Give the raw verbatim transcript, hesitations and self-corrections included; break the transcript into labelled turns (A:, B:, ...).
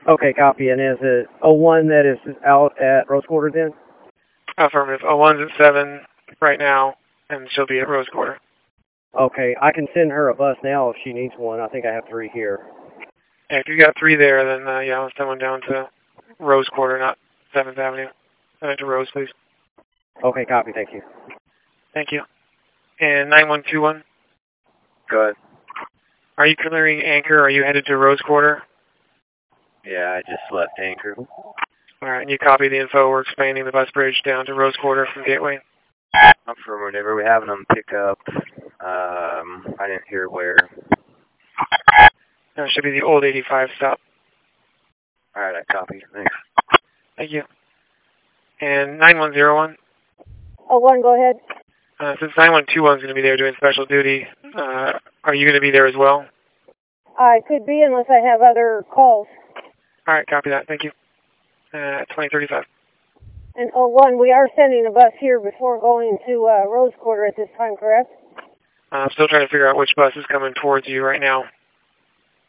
A: Okay, copy. And is it oh one that is out at Rose Quarter then?
B: Affirmative. oh one's at seven right now, and she'll be at Rose Quarter.
A: Okay, I can send her a bus now if she needs one. I think I have three here.
B: Yeah, if you got three there, then uh, yeah, I'll send one down to Rose Quarter, not seventh Avenue. Send it to Rose, please.
A: Okay, copy. Thank you.
B: Thank you. And nine one two one?
C: Go ahead.
B: Are you clearing Anchor? Are you headed to Rose Quarter?
C: Yeah, I just left Anchor.
B: All right, and you copy the info. We're expanding the bus bridge down to Rose Quarter from Gateway.
C: Affirmative. We're having them pick up. Um, I didn't hear where.
B: That should be the old eighty-five stop.
C: All right, I copy. Thanks.
B: Thank you. And nine one zero one?
D: Oh one, go ahead.
B: Uh, since nine one two one is going to be there doing special duty, uh, are you going to be there as well?
D: I could be unless I have other calls.
B: All right, copy that. Thank you. Uh, twenty thirty-five.
D: And oh one, we are sending a bus here before going to uh, Rose Quarter at this time, correct?
B: Uh, I'm still trying to figure out which bus is coming towards you right now.